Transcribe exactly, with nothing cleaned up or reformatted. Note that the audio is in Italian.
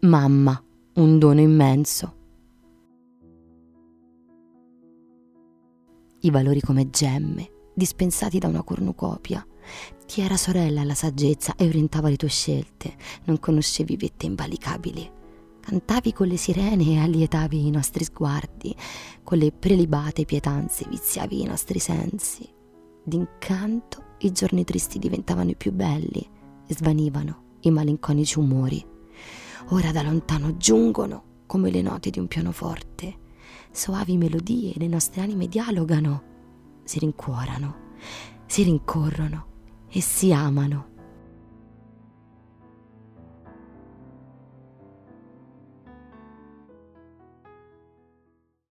Mamma, un dono immenso. I valori come gemme, dispensati da una cornucopia. Ti era sorella la saggezza e orientava le tue scelte. Non conoscevi vette invalicabili. Cantavi con le sirene e allietavi i nostri sguardi. Con le prelibate pietanze viziavi i nostri sensi. D'incanto i giorni tristi diventavano i più belli e svanivano i malinconici umori. Ora da lontano giungono come le note di un pianoforte. Soavi melodie, le nostre anime dialogano, si rincuorano, si rincorrono e si amano.